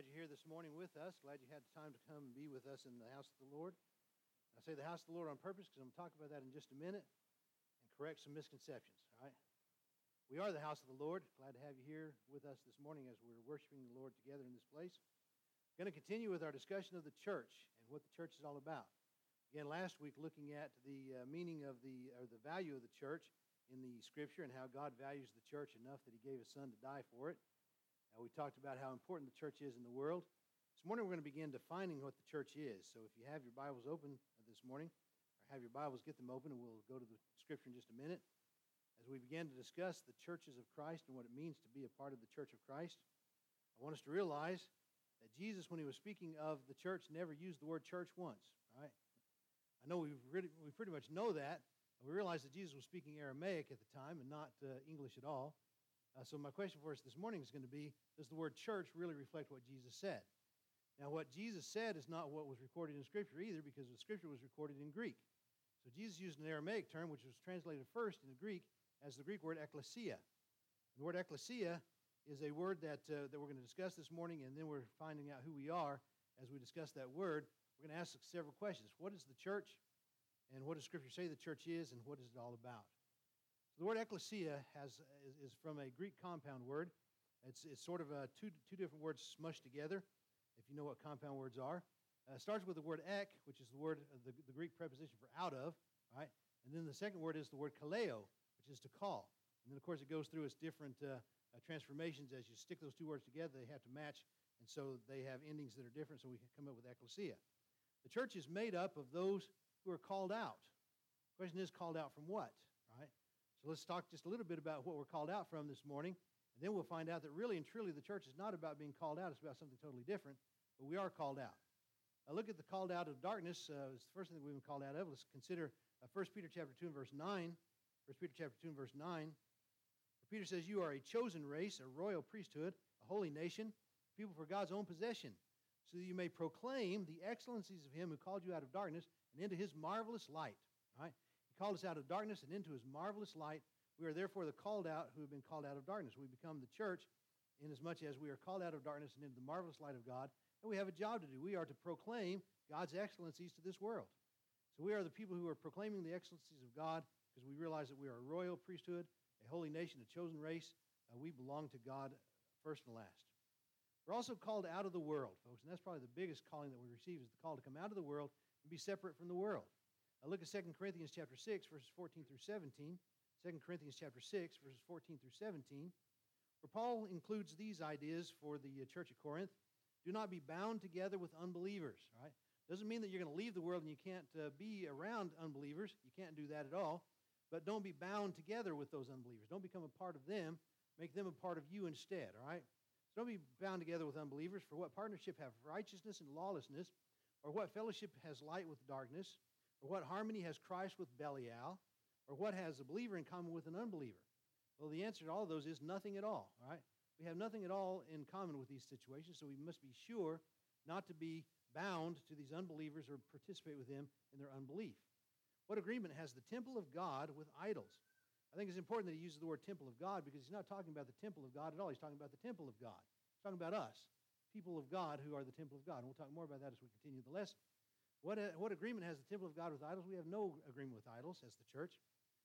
Glad you're here this morning with us. Glad you had the time to come and be with us in the house of the Lord. I say the house of the Lord on purpose because I'm going to talk about that in just a minute and correct some misconceptions, all right? We are the house of the Lord. Glad to have you here with us this morning as we're worshiping the Lord together in this place. We're going to continue with our discussion of the church and what the church is all about. Again, last week looking at the meaning of the value of the church in the Scripture and how God values the church enough that He gave His Son to die for it. We talked about how important the church is in the world. This morning we're going to begin defining what the church is. So if you have your Bibles open this morning, or have your Bibles, get them open, and we'll go to the Scripture in just a minute. As we begin to discuss the churches of Christ and what it means to be a part of the church of Christ, I want us to realize that Jesus, when He was speaking of the church, never used the word church once. All right? I know we pretty much know that. We realize that Jesus was speaking Aramaic at the time and not English at all. So my question for us this morning is going to be, does the word church really reflect what Jesus said? Now, what Jesus said is not what was recorded in Scripture either, because the Scripture was recorded in Greek. So Jesus used an Aramaic term, which was translated first in the Greek as the Greek word ekklesia. And the word ekklesia is a word that we're going to discuss this morning, and then we're finding out who we are as we discuss that word. We're going to ask several questions. What is the church? And what does Scripture say the church is? And what is it all about? So the word ekklesia is from a Greek compound word. It's sort of two different words smushed together, if you know what compound words are. It starts with the word ek, which is the word, the Greek preposition for out of, right? And then the second word is the word kaleo, which is to call. And then, of course, it goes through its different transformations. As you stick those two words together, they have to match, and so they have endings that are different, so we can come up with ekklesia. The church is made up of those who are called out. The question is, called out from what, right? So let's talk just a little bit about what we're called out from this morning, and then we'll find out that really and truly the church is not about being called out. It's about something totally different, but we are called out. Now look at the called out of darkness. It's the first thing that we've been called out of. Let's consider 1 Peter chapter 2 and verse 9. 1 Peter chapter 2 and verse 9. Where Peter says, "You are a chosen race, a royal priesthood, a holy nation, people for God's own possession, so that you may proclaim the excellencies of Him who called you out of darkness and into His marvelous light." All right? He called us out of darkness and into His marvelous light. We are therefore the called out who have been called out of darkness. We become the church inasmuch as we are called out of darkness and into the marvelous light of God, and we have a job to do. We are to proclaim God's excellencies to this world. So we are the people who are proclaiming the excellencies of God because we realize that we are a royal priesthood, a holy nation, a chosen race. We belong to God first and last. We're also called out of the world, folks, and that's probably the biggest calling that we receive is the call to come out of the world and be separate from the world. Look at 2 Corinthians chapter 6, verses 14 through 17. 2 Corinthians chapter 6, verses 14 through 17, where Paul includes these ideas for the church at Corinth. Do not be bound together with unbelievers, right? Doesn't mean that you're going to leave the world and you can't be around unbelievers. You can't do that at all. But don't be bound together with those unbelievers. Don't become a part of them. Make them a part of you instead, all right? So don't be bound together with unbelievers. For what partnership have righteousness and lawlessness? Or what fellowship has light with darkness? Or what harmony has Christ with Belial? Or what has a believer in common with an unbeliever? Well, the answer to all of those is nothing at all, right? We have nothing at all in common with these situations, so we must be sure not to be bound to these unbelievers or participate with them in their unbelief. What agreement has the temple of God with idols? I think it's important that he uses the word temple of God because he's not talking about the temple of God at all. He's talking about the temple of God. He's talking about us, people of God who are the temple of God. And we'll talk more about that as we continue the lesson. What agreement has the temple of God with idols? We have no agreement with idols as the church.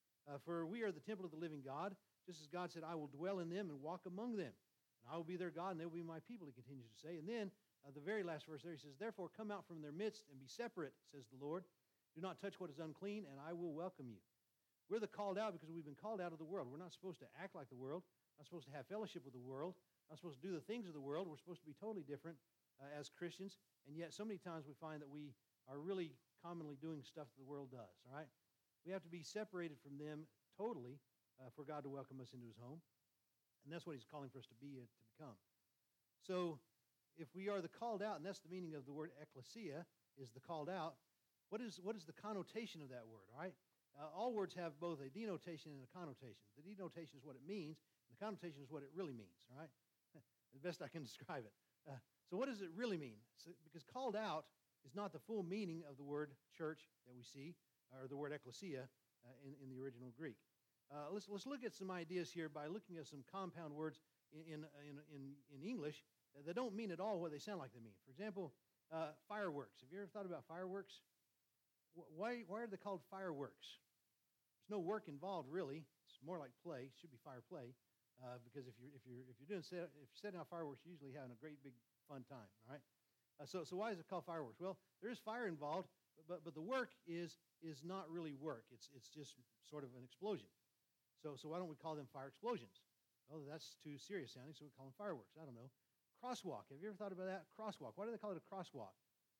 For we are the temple of the living God, just as God said, I will dwell in them and walk among them. And I will be their God, and they will be my people, he continues to say. And then, the very last verse there, he says, therefore come out from their midst and be separate, says the Lord. Do not touch what is unclean, and I will welcome you. We're the called out because we've been called out of the world. We're not supposed to act like the world, not supposed to have fellowship with the world, not supposed to do the things of the world. We're supposed to be totally different as Christians, and yet so many times we find that we are really commonly doing stuff that the world does, all right? We have to be separated from them totally for God to welcome us into His home. And that's what He's calling for us to be and to become. So if we are the called out, and that's the meaning of the word ekklesia, is the called out, what is the connotation of that word, all right? All words have both a denotation and a connotation. The denotation is what it means, and the connotation is what it really means, all right? The best I can describe it. So what does it really mean? Because called out is not the full meaning of the word church that we see, or the word ekklesia in the original Greek. Let's look at some ideas here by looking at some compound words in English that don't mean at all what they sound like they mean. For example, fireworks. Have you ever thought about fireworks? Why are they called fireworks? There's no work involved, really. It's more like play. It should be fire play, because if you're setting off fireworks, you're usually having a great big fun time. All right. So why is it called fireworks? Well, there is fire involved, but the work is not really work. It's just sort of an explosion. So why don't we call them fire explosions? Well, that's too serious sounding, so we call them fireworks. I don't know. Crosswalk. Have you ever thought about that? Crosswalk. Why do they call it a crosswalk?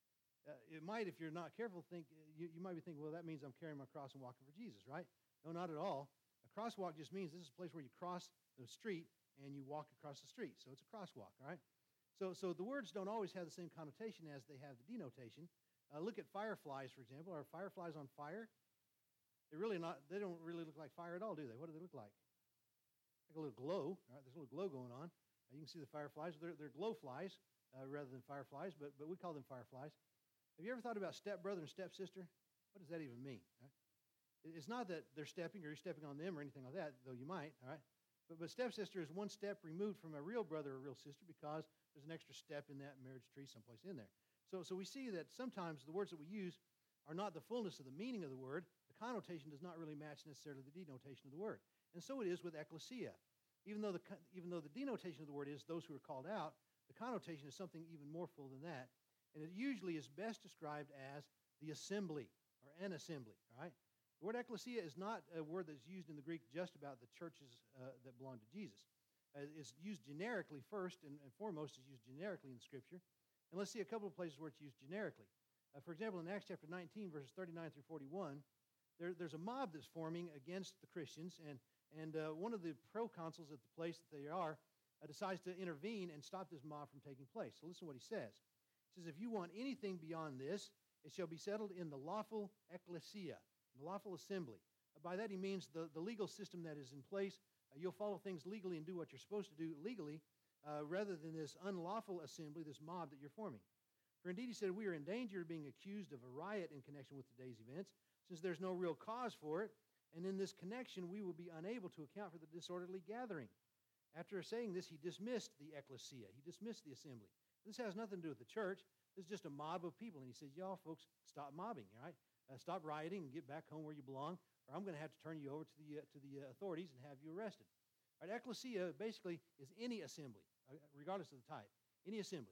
It might, if you're not careful, you might be thinking, well, that means I'm carrying my cross and walking for Jesus, right? No, not at all. A crosswalk just means this is a place where you cross the street and you walk across the street. So it's a crosswalk, all right? So the words don't always have the same connotation as they have the denotation. Look at fireflies, for example. Are fireflies on fire? They don't really look like fire at all, do they? What do they look like? Like a little glow, all right? There's a little glow going on. You can see the fireflies. They're glow flies rather than fireflies, but we call them fireflies. Have you ever thought about stepbrother and stepsister? What does that even mean? Right? It's not that they're stepping or you're stepping on them or anything like that, though you might, all right? But stepsister is one step removed from a real brother or real sister because there's an extra step in that marriage tree someplace in there. So we see that sometimes the words that we use are not the fullness of the meaning of the word. The connotation does not really match necessarily the denotation of the word. And so it is with ecclesia. Even though the denotation of the word is those who are called out, the connotation is something even more full than that. And it usually is best described as the assembly or an assembly, all right? The word ecclesia is not a word that's used in the Greek just about the churches that belong to Jesus. It's used generically first and foremost. It's used generically in the Scripture. And let's see a couple of places where it's used generically. For example, in Acts chapter 19, verses 39 through 41, there's a mob that's forming against the Christians, and one of the proconsuls at the place that they are decides to intervene and stop this mob from taking place. So listen to what he says. He says, if you want anything beyond this, it shall be settled in the lawful ecclesia, the lawful assembly. By that he means the legal system that is in place. You'll follow things legally and do what you're supposed to do legally, rather than this unlawful assembly, this mob that you're forming. For indeed, he said, we are in danger of being accused of a riot in connection with today's events, since there's no real cause for it, and in this connection we will be unable to account for the disorderly gathering. After saying this, he dismissed the ecclesia. He dismissed the assembly. This has nothing to do with the church. This is just a mob of people. And he says, y'all folks, stop mobbing, all right? Stop rioting and get back home where you belong, or I'm going to have to turn you over to the authorities and have you arrested. All right, ecclesia basically is any assembly, regardless of the type, any assembly.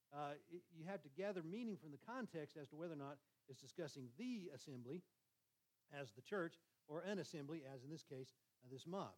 You have to gather meaning from the context as to whether or not it's discussing the assembly as the church or an assembly as, in this case, this mob.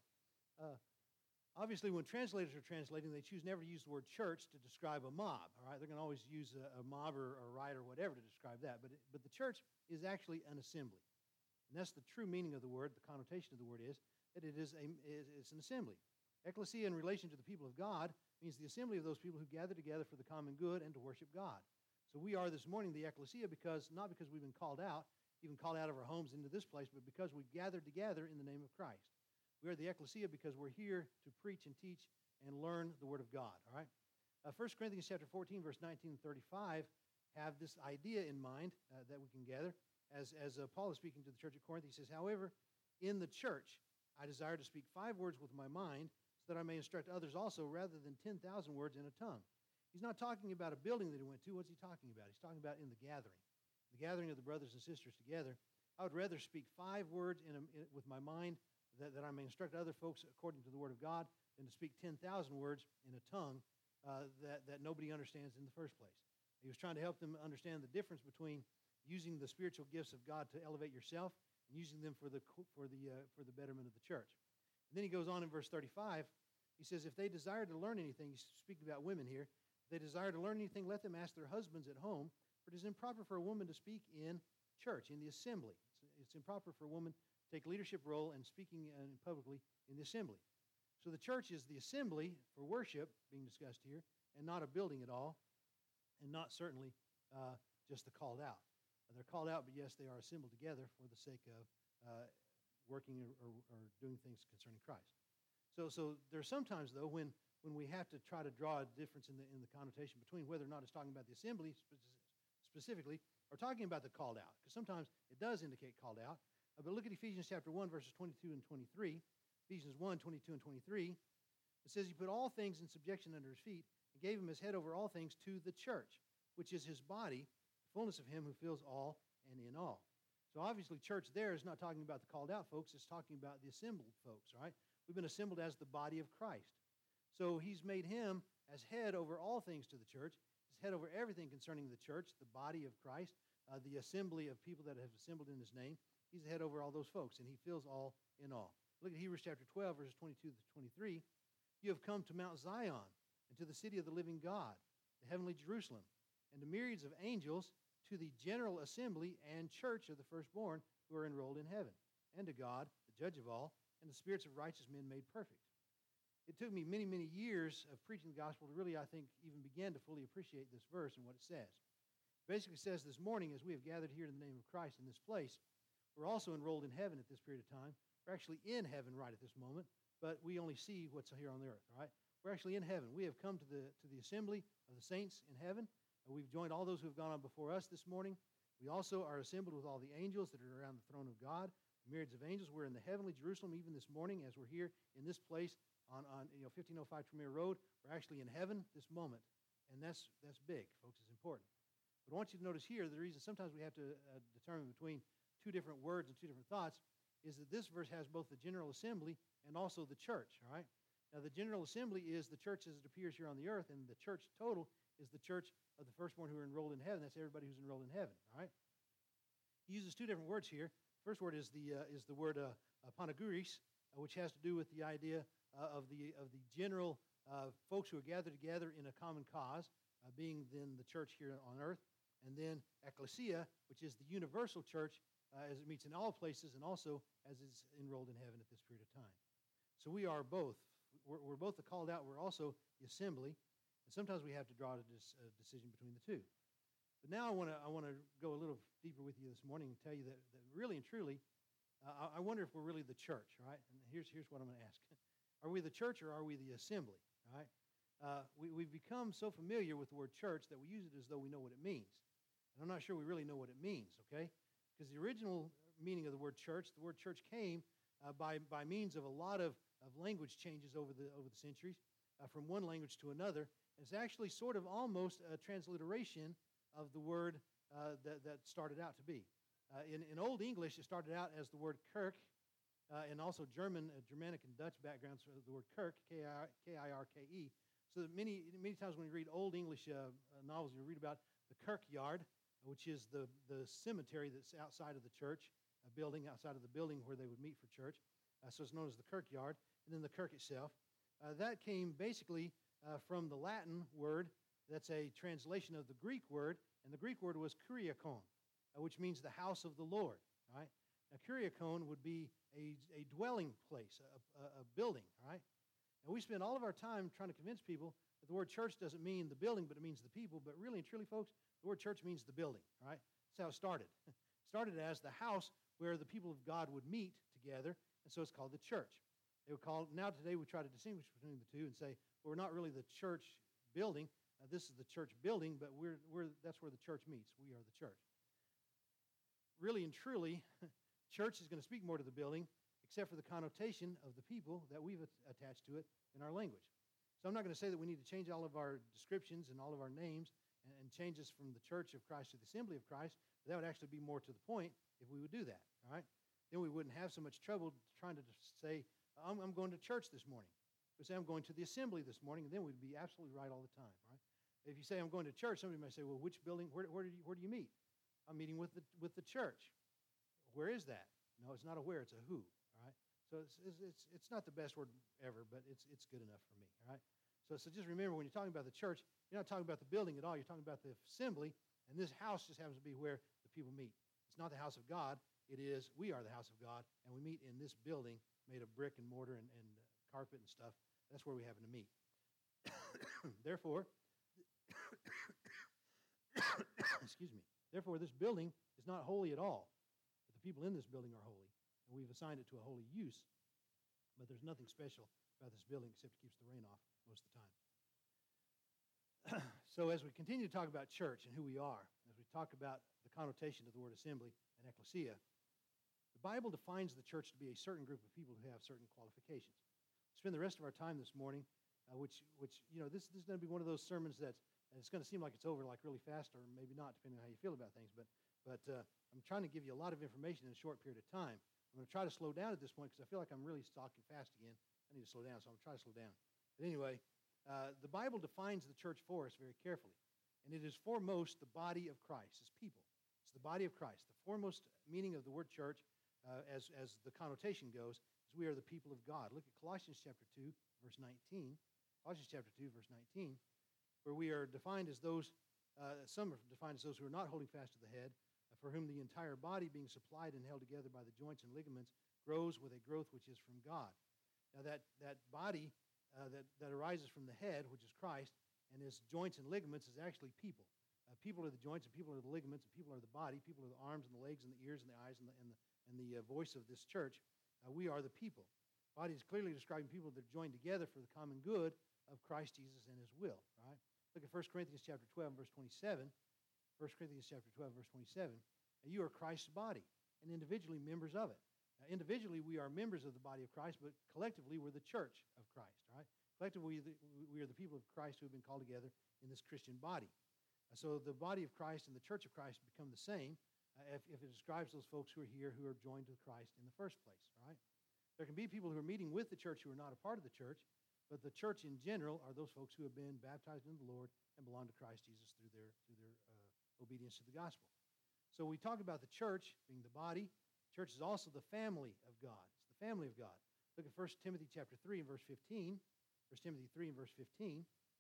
Obviously, when translators are translating, they choose never to use the word church to describe a mob. All right, they're going to always use a mob or a riot or whatever to describe that. But the church is actually an assembly, and that's the true meaning of the word. The connotation of the word is that it's an assembly. Ecclesia, in relation to the people of God, means the assembly of those people who gather together for the common good and to worship God. So we are this morning the ecclesia not because we've been called out, even called out of our homes into this place, but because we gathered together in the name of Christ. We are the ecclesia because we're here to preach and teach and learn the Word of God, all right? 1 Corinthians chapter 14, verse 19 and 35 have this idea in mind that we can gather. As Paul is speaking to the church at Corinth, he says, however, in the church I desire to speak 5 words with my mind so that I may instruct others also rather than 10,000 words in a tongue. He's not talking about a building that he went to. What's he talking about? He's talking about in the gathering of the brothers and sisters together. I would rather speak 5 words with my mind that I may instruct other folks according to the Word of God than to speak 10,000 words in a tongue that nobody understands in the first place. He was trying to help them understand the difference between using the spiritual gifts of God to elevate yourself and using them for the betterment of the church. And then he goes on in verse 35. He says, if they desire to learn anything, he's speaking about women here, if they desire to learn anything, let them ask their husbands at home, for it is improper for a woman to speak in church, in the assembly. It's improper for a woman to take leadership role in speaking publicly in the assembly. So the church is the assembly for worship being discussed here, and not a building at all, and not certainly just the called out. They're called out, but yes, they are assembled together for the sake of working or doing things concerning Christ. So there's sometimes, though, when we have to try to draw a difference in the connotation between whether or not it's talking about the assembly specifically or talking about the called out, because sometimes it does indicate called out. But look at Ephesians chapter 1, verses 22 and 23. Ephesians 1, 22 and 23. It says, he put all things in subjection under his feet and gave him as head over all things to the church, which is his body, the fullness of him who fills all and in all. So obviously church there is not talking about the called out folks. It's talking about the assembled folks, right? We've been assembled as the body of Christ. So he's made him as head over all things to the church. He's head over everything concerning the church, the body of Christ, the assembly of people that have assembled in his name. He's the head over all those folks, and he fills all in all. Look at Hebrews chapter 12, verses 22 to 23. You have come to Mount Zion, and to the city of the living God, the heavenly Jerusalem, and to myriads of angels, to the general assembly and church of the firstborn who are enrolled in heaven, and to God, the judge of all, and the spirits of righteous men made perfect. It took me many, many years of preaching the gospel to really, I think, even begin to fully appreciate this verse and what it says. It basically says this morning, as we have gathered here in the name of Christ in this place, we're also enrolled in heaven at this period of time. We're actually in heaven right at this moment, but we only see what's here on the earth, all right? We're actually in heaven. We have come to the assembly of the saints in heaven. We've joined all those who have gone on before us this morning. We also are assembled with all the angels that are around the throne of God, myriads of angels. We're in the heavenly Jerusalem even this morning as we're here in this place on 1505 Tremere Road. We're actually in heaven this moment, and that's big, folks. It's important. But I want you to notice here the reason sometimes we have to determine between two different words and two different thoughts is that this verse has both the general assembly and also the church, all right? Now, the general assembly is the church as it appears here on the earth, and the church total is the church of the firstborn who are enrolled in heaven. That's everybody who's enrolled in heaven, all right? He uses two different words here. First word is the word panaguris, which has to do with the idea of the general folks who are gathered together in a common cause, being then the church here on earth, and then ecclesia, which is the universal church as it meets in all places and also as is enrolled in heaven at this period of time. So we are both. We're both the called out. We're also the assembly. And sometimes we have to draw a decision between the two. But now I want to go a little deeper with you this morning and tell you that really and truly, I wonder if we're really the church, all right? And here's what I'm going to ask. Are we the church or are we the assembly, all right? We've become so familiar with the word church that we use it as though we know what it means. And I'm not sure we really know what it means, okay? Because the original meaning of the word church came by means of a lot of language changes over the centuries from one language to another. And it's actually sort of almost a transliteration of the word that started out to be. In Old English, it started out as the word Kirk, and also Germanic and Dutch backgrounds for the word Kirk, Kirke. So that many times when you read Old English novels, you read about the kirkyard, which is the cemetery that's outside of the church, a building outside of the building where they would meet for church. So it's known as the kirkyard, and then the kirk itself. That came basically from the Latin word that's a translation of the Greek word, and the Greek word was kuriakon, which means the house of the Lord. All right? Now, kuriakon would be a dwelling place, a building. All right? And we spend all of our time trying to convince people that the word church doesn't mean the building, but it means the people. But really and truly, folks, the word church means the building. All right? That's how it started. It started as the house where the people of God would meet together, and so it's called the church. They would call, now today we try to distinguish between the two and say, well, we're not really the church building. This is the church building, but that's where the church meets. We are the church. Really and truly, church is going to speak more to the building, except for the connotation of the people that we've attached to it in our language. So I'm not going to say that we need to change all of our descriptions and all of our names and change us from the church of Christ to the assembly of Christ, but that would actually be more to the point if we would do that, all right? Then we wouldn't have so much trouble trying to say, I'm going to church this morning. We say, I'm going to the assembly this morning, and then we'd be absolutely right all the time, right? If you say, I'm going to church, somebody might say, well, which building, where do you meet? I'm meeting with the church. Where is that? No, it's not a where, it's a who, all right? So it's not the best word ever, but it's good enough for me, all right? So just remember, when you're talking about the church, you're not talking about the building at all. You're talking about the assembly, and this house just happens to be where the people meet. It's not the house of God. We are the house of God, and we meet in this building made of brick and mortar and carpet and stuff. That's where we happen to meet. Therefore, excuse me. Therefore, this building is not holy at all, but the people in this building are holy, and we've assigned it to a holy use. But there's nothing special about this building except it keeps the rain off most of the time. So as we continue to talk about church and who we are, as we talk about the connotation of the word assembly and ecclesia, the Bible defines the church to be a certain group of people who have certain qualifications. We'll spend the rest of our time this morning which this is going to be one of those sermons that it's going to seem like it's over like really fast, or maybe not, depending on how you feel about things. But I'm trying to give you a lot of information in a short period of time. I'm going to try to slow down at this point because I feel like I'm really talking fast again. I need to slow down, so I'm going to try to slow down. But anyway, the Bible defines the church for us very carefully. And it is foremost the body of Christ, His people. It's the body of Christ. The foremost meaning of the word church, as the connotation goes, is we are the people of God. Look at Colossians chapter 2, verse 19. Colossians chapter 2, verse 19, where we are defined as those, some are defined as those who are not holding fast to the head, for whom the entire body, being supplied and held together by the joints and ligaments, grows with a growth which is from God. Now that body that arises from the head, which is Christ, and his joints and ligaments is actually people. People are the joints, and people are the ligaments, and people are the body. People are the arms and the legs and the ears and the eyes and the voice of this church. We are the people. Body is clearly describing people that are joined together for the common good of Christ Jesus and His will. Right? Look at 1 Corinthians chapter 12, verse 27. 1 Corinthians chapter 12, verse 27. You are Christ's body, and individually members of it. Now, individually, we are members of the body of Christ, but collectively, we're the church of Christ. Right? Collectively, we are the people of Christ who have been called together in this Christian body. So the body of Christ and the church of Christ become the same if it describes those folks who are here who are joined to Christ in the first place. Right? There can be people who are meeting with the church who are not a part of the church, but the church in general are those folks who have been baptized into the Lord and belong to Christ Jesus through their obedience to the gospel. So we talk about the church being the body. Church is also the family of God. It's the family of God. Look at 1 Timothy chapter 3 and verse 15. 1 Timothy 3 and verse 15.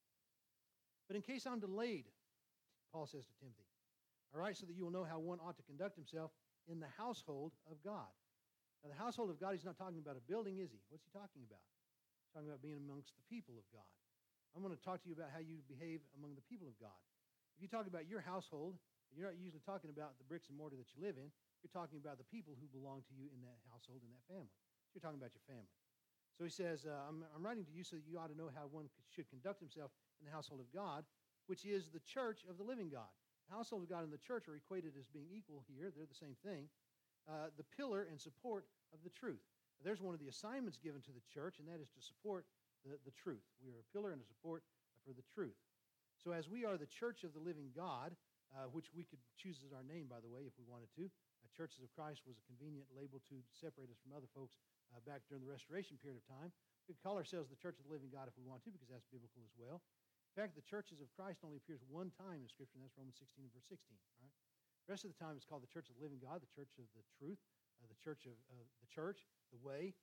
But in case I'm delayed, Paul says to Timothy, all right, so that you will know how one ought to conduct himself in the household of God. Now, the household of God, he's not talking about a building, is he? What's he talking about? He's talking about being amongst the people of God. I'm going to talk to you about how you behave among the people of God. If you talk about your household, you're not usually talking about the bricks and mortar that you live in. You're talking about the people who belong to you in that household, in that family. So you're talking about your family. So he says, I'm writing to you so that you ought to know how one should conduct himself in the household of God, which is the church of the living God. The household of God and the church are equated as being equal here. They're the same thing. The pillar and support of the truth. There's one of the assignments given to the church, and that is to support the truth. We are a pillar and a support for the truth. So as we are the church of the living God, which we could choose as our name, by the way, if we wanted to. Churches of Christ was a convenient label to separate us from other folks back during the Restoration period of time. We could call ourselves the Church of the Living God if we want to, because that's biblical as well. In fact, the churches of Christ only appears one time in Scripture, and that's Romans 16 and verse 16. Right? The rest of the time it's called the Church of the Living God, the Church of the Truth, the Church of the Way,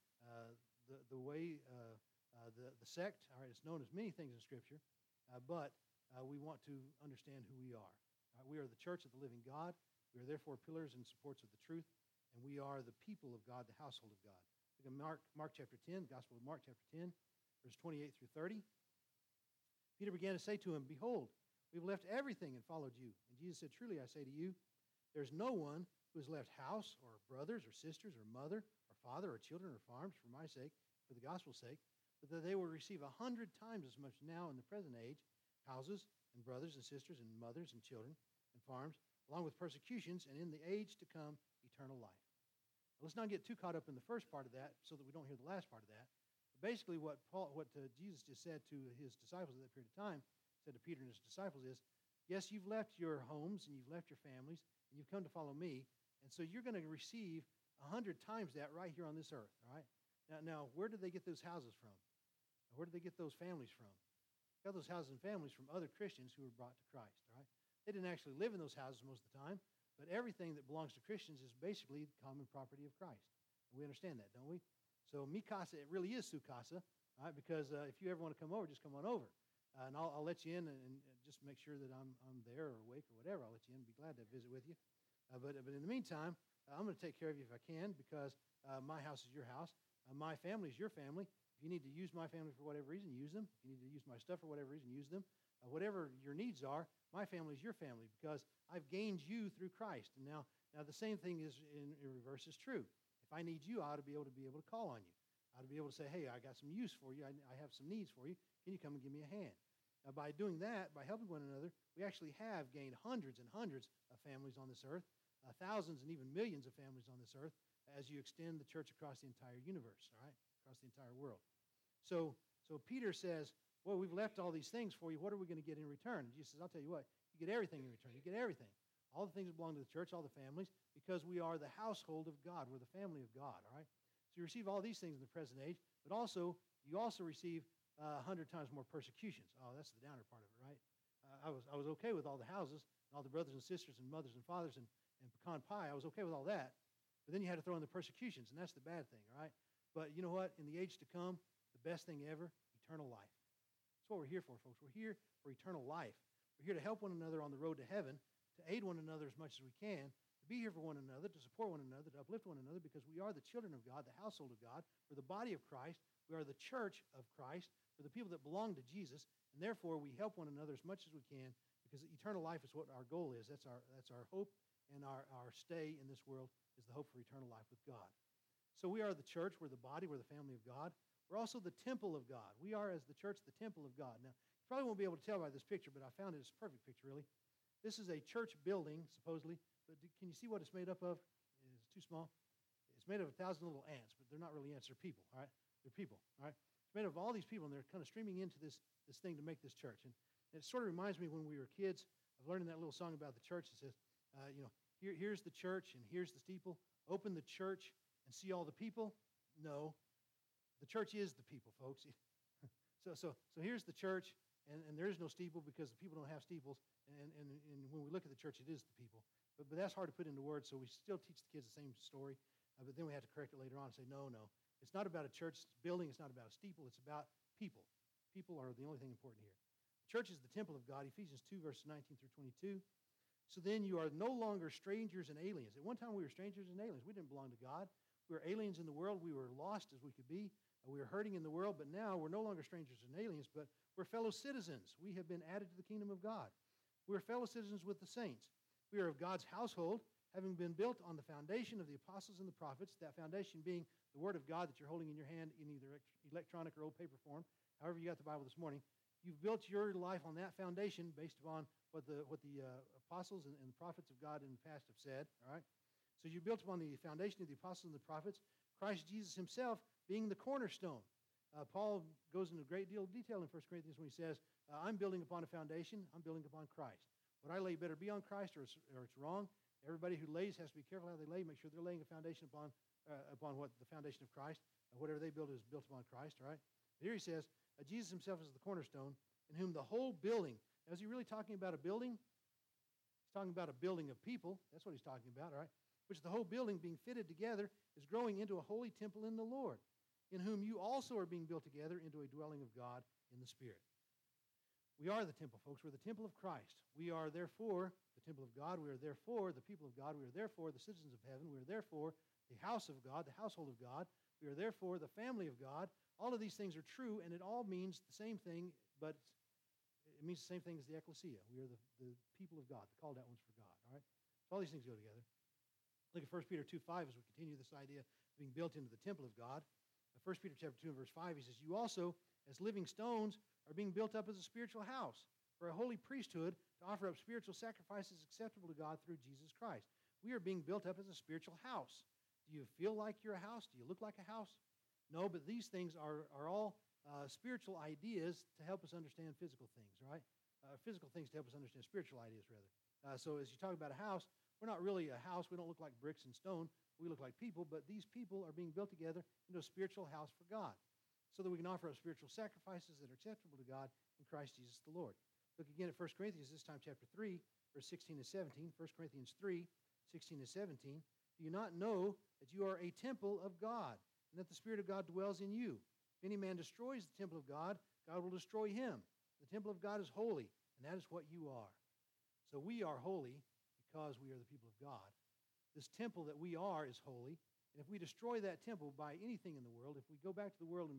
the sect. All right, it's known as many things in Scripture, but we want to understand who we are. Right? We are the Church of the Living God. We are therefore pillars and supports of the truth, and we are the people of God, the household of God. Look at Mark chapter 10, the Gospel of Mark chapter 10, verse 28 through 30. Peter began to say to him, behold, we've left everything and followed you. And Jesus said, truly I say to you, there's no one who has left house or brothers or sisters or mother or father or children or farms for my sake, for the gospel's sake, but that they will receive 100 times as much now in the present age, houses and brothers and sisters and mothers and children and farms, along with persecutions, and in the age to come, eternal life. Now, let's not get too caught up in the first part of that so that we don't hear the last part of that. Basically, what Jesus just said to his disciples at that period of time, said to Peter and his disciples is, yes, you've left your homes and you've left your families and you've come to follow me, and so you're going to receive 100 times that right here on this earth. All right? Now, where did they get those houses from? Where did they get those families from? They got those houses and families from other Christians who were brought to Christ. All right? They didn't actually live in those houses most of the time, but everything that belongs to Christians is basically common property of Christ. We understand that, don't we? So mi casa, it really is su casa, right? Because if you ever want to come over, just come on over. And I'll let you in and just make sure that I'm there or awake or whatever. I'll let you in. Be glad to visit with you. But in the meantime, I'm going to take care of you if I can, because my house is your house. My family is your family. If you need to use my family for whatever reason, use them. If you need to use my stuff for whatever reason, use them. Whatever your needs are, my family is your family, because I've gained you through Christ. And now the same thing is in reverse is true. If I need you, I ought to be able to call on you. I ought to be able to say, hey, I got some use for you. I have some needs for you. Can you come and give me a hand? Now, by doing that, by helping one another, we actually have gained hundreds and hundreds of families on this earth, thousands and even millions of families on this earth, as you extend the church across the entire universe, all right, across the entire world. So Peter says, well, we've left all these things for you. What are we going to get in return? And Jesus says, I'll tell you what, you get everything in return. You get everything. All the things that belong to the church, all the families, because we are the household of God. We're the family of God, all right? So you receive all these things in the present age, but also, you also receive 100 times more persecutions. Oh, that's the downer part of it, right? I was okay with all the houses, and all the brothers and sisters and mothers and fathers and pecan pie. I was okay with all that. But then you had to throw in the persecutions, and that's the bad thing, all right? But you know what? In the age to come, the best thing ever, eternal life. That's what we're here for, folks. We're here for eternal life. We're here to help one another on the road to heaven, to aid one another as much as we can, to be here for one another, to support one another, to uplift one another, because we are the children of God, the household of God. We're the body of Christ. We are the church of Christ. We're the people that belong to Jesus, and therefore we help one another as much as we can, because eternal life is what our goal is. That's our hope, and our stay in this world is the hope for eternal life with God. So we are the church. We're the body. We're the family of God. We're also the temple of God. We are, as the church, the temple of God. Now, you probably won't be able to tell by this picture, but I found it as a perfect picture, really. This is a church building, supposedly, but can you see what it's made up of? It's too small. It's made of 1,000 little ants, but they're not really ants. They're people, all right? They're people, all right? It's made of all these people, and they're kind of streaming into this thing to make this church. And it sort of reminds me when we were kids of learning that little song about the church that says, here's the church and here's the steeple. Open the church and see all the people. No, the church is the people, folks. So here's the church, and there is no steeple because the people don't have steeples. And when we look at the church, it is the people. But that's hard to put into words, so we still teach the kids the same story. But then we have to correct it later on and say, no. It's not about a church building. It's not about a steeple. It's about people. People are the only thing important here. The church is the temple of God, Ephesians 2, verses 19 through 22. So then you are no longer strangers and aliens. At one time we were strangers and aliens. We didn't belong to God. We were aliens in the world. We were lost as we could be. We were hurting in the world, but now we're no longer strangers and aliens, but we're fellow citizens. We have been added to the kingdom of God. We're fellow citizens with the saints. We are of God's household, having been built on the foundation of the apostles and the prophets, that foundation being the word of God that you're holding in your hand in either electronic or old paper form, however you got the Bible this morning. You've built your life on that foundation based upon what the apostles and the prophets of God in the past have said, all right? So you built upon the foundation of the apostles and the prophets, Christ Jesus himself being the cornerstone. Paul goes into a great deal of detail in 1 Corinthians when he says, I'm building upon a foundation, I'm building upon Christ. What I lay better be on Christ or it's wrong. Everybody who lays has to be careful how they lay, make sure they're laying a foundation upon what the foundation of Christ. Whatever they build is built upon Christ, all right? But here he says, Jesus himself is the cornerstone, in whom the whole building, now is he really talking about a building? He's talking about a building of people. That's what he's talking about, all right? Which the whole building being fitted together is growing into a holy temple in the Lord, in whom you also are being built together into a dwelling of God in the Spirit. We are the temple, folks. We're the temple of Christ. We are therefore the temple of God. We are therefore the people of God. We are therefore the citizens of heaven. We are therefore the house of God, the household of God. We are therefore the family of God. All of these things are true, and it all means the same thing, but it means the same thing as the ecclesia. We are the people of God, the called out ones for God. All right? So all these things go together. Look at 1 Peter 2:5 as we continue this idea of being built into the temple of God. 1 Peter chapter 2 and verse 5, he says, you also, as living stones, are being built up as a spiritual house for a holy priesthood to offer up spiritual sacrifices acceptable to God through Jesus Christ. We are being built up as a spiritual house. Do you feel like you're a house? Do you look like a house? No, but these things are all spiritual ideas to help us understand physical things, right? Physical things to help us understand spiritual ideas, rather. So as you talk about a house, we're not really a house. We don't look like bricks and stone. We look like people, but these people are being built together into a spiritual house for God so that we can offer up spiritual sacrifices that are acceptable to God in Christ Jesus the Lord. Look again at 1 Corinthians, this time chapter 3, verse 16 and 17. 1 Corinthians 3, 16 and 17. Do you not know that you are a temple of God and that the Spirit of God dwells in you? If any man destroys the temple of God, God will destroy him. The temple of God is holy, and that is what you are. So we are holy because we are the people of God. This temple that we are is holy, and if we destroy that temple by anything in the world, if we go back to the world and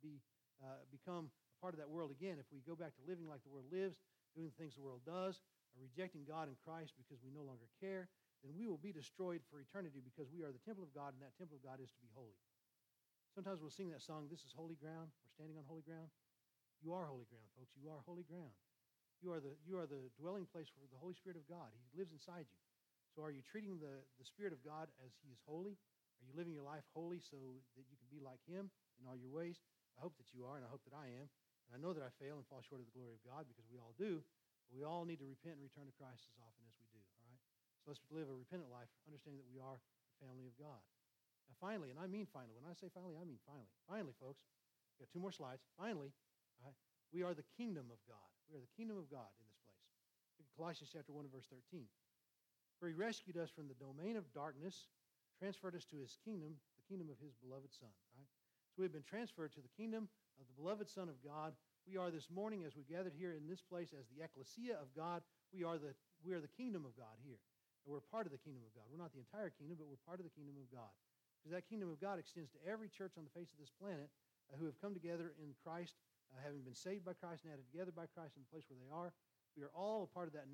become a part of that world again, if we go back to living like the world lives, doing the things the world does, or rejecting God and Christ because we no longer care, then we will be destroyed for eternity because we are the temple of God, and that temple of God is to be holy. Sometimes we'll sing that song, this is holy ground, we're standing on holy ground. You are holy ground, folks. You are holy ground. You are the dwelling place for the Holy Spirit of God. He lives inside you. So are you treating the Spirit of God as he is holy? Are you living your life holy so that you can be like him in all your ways? I hope that you are, and I hope that I am. And I know that I fail and fall short of the glory of God because we all do, but we all need to repent and return to Christ as often as we do, all right? So let's live a repentant life, understanding that we are the family of God. Now finally, and I mean finally, when I say finally, I mean finally. Finally, folks, we've got 2 more slides. Finally, all right, we are the kingdom of God. We are the kingdom of God in this place. Look at Colossians chapter 1 and verse 13. For he rescued us from the domain of darkness, transferred us to his kingdom, the kingdom of his beloved Son, right? So we've been transferred to the kingdom of the beloved Son of God. We are this morning, as we gathered here in this place as the ecclesia of God, we are the kingdom of God here. And we're part of the kingdom of God. We're not the entire kingdom, but we're part of the kingdom of God. Because that kingdom of God extends to every church on the face of this planet who have come together in Christ, having been saved by Christ and added together by Christ in the place where they are. We are all a part of that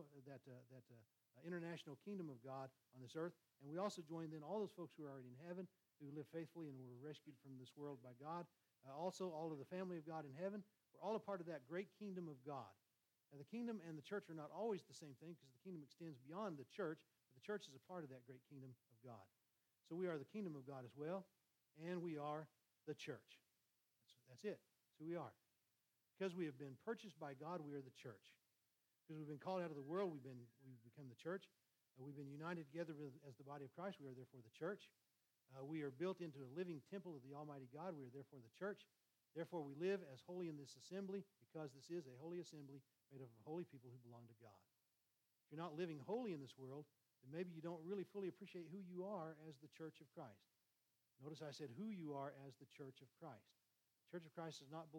international kingdom of God on this earth. And we also join then all those folks who are already in heaven, who live faithfully and were rescued from this world by God. Also, all of the family of God in heaven. We're all a part of that great kingdom of God. Now, the kingdom and the church are not always the same thing because the kingdom extends beyond the church, but the church is a part of that great kingdom of God. So we are the kingdom of God as well, and we are the church. That's it. That's who we are. Because we have been purchased by God, we are the church. Because we've been called out of the world, we've become the church. We've been united together as the body of Christ. We are therefore the church. We are built into a living temple of the Almighty God. We are therefore the church. Therefore, we live as holy in this assembly because this is a holy assembly made of holy people who belong to God. If you're not living holy in this world, then maybe you don't really fully appreciate who you are as the church of Christ. Notice I said who you are as the church of Christ. The Church of Christ does not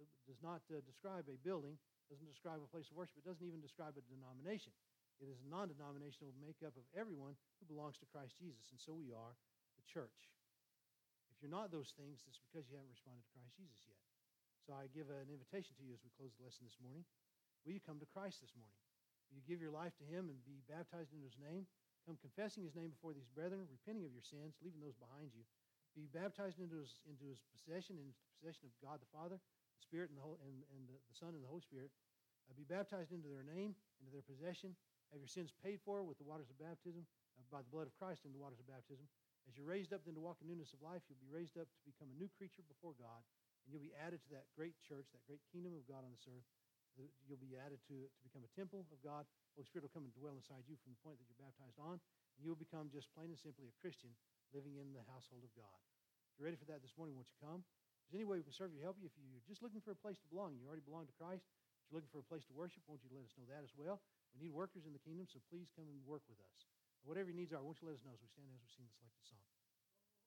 describe a building, doesn't describe a place of worship. It doesn't even describe a denomination. It is a non-denominational makeup of everyone who belongs to Christ Jesus, and so we are the church. If you're not those things, it's because you haven't responded to Christ Jesus yet. So I give an invitation to you as we close the lesson this morning. Will you come to Christ this morning? Will you give your life to him and be baptized into his name? Come confessing his name before these brethren, repenting of your sins, leaving those behind you. Be baptized into his possession, into the possession of God the Father, the Spirit, and the Son, and the Holy Spirit. Be baptized into their name, into their possession. Have your sins paid for with the waters of baptism, by the blood of Christ in the waters of baptism. As you're raised up then to walk in newness of life, you'll be raised up to become a new creature before God, and you'll be added to that great church, that great kingdom of God on this earth. You'll be added to become a temple of God. The Holy Spirit will come and dwell inside you from the point that you're baptized on, and you'll become just plain and simply a Christian living in the household of God. If you're ready for that this morning, won't you come? If there's any way we can serve you, help you. If you're just looking for a place to belong, you already belong to Christ, but you're looking for a place to worship, won't you let us know that as well? We need workers in the kingdom, so please come and work with us. Whatever your needs are, won't you let us know as we stand as we sing the selected song.